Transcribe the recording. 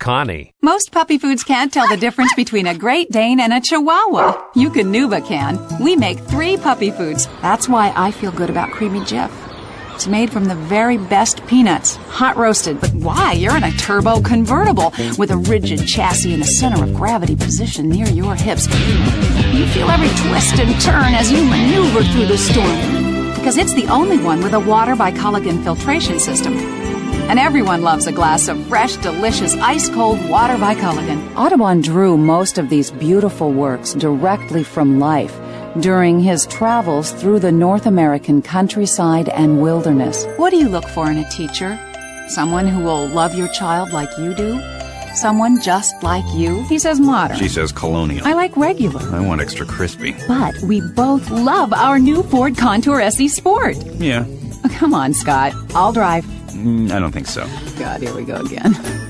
Connie. Most puppy foods can't tell the difference between a Great Dane and a Chihuahua. Eukanuba can. We make 3 puppy foods. That's why I feel good about Creamy Jif. It's made from the very best peanuts, hot roasted. But why? You're in a turbo convertible with a rigid chassis and a center of gravity position near your hips. You feel every twist and turn as you maneuver through the storm. Because it's the only one with a water by Culligan filtration system. And everyone loves a glass of fresh, delicious, ice-cold water by Culligan. Audubon drew most of these beautiful works directly from life during his travels through the North American countryside and wilderness. What do you look for in a teacher? Someone who will love your child like you do? Someone just like you? He says modern. She says colonial. I like regular. I want extra crispy. But we both love our new Ford Contour SE Sport. Yeah. Come on, Scott. I'll drive. I don't think so. God, here we go again.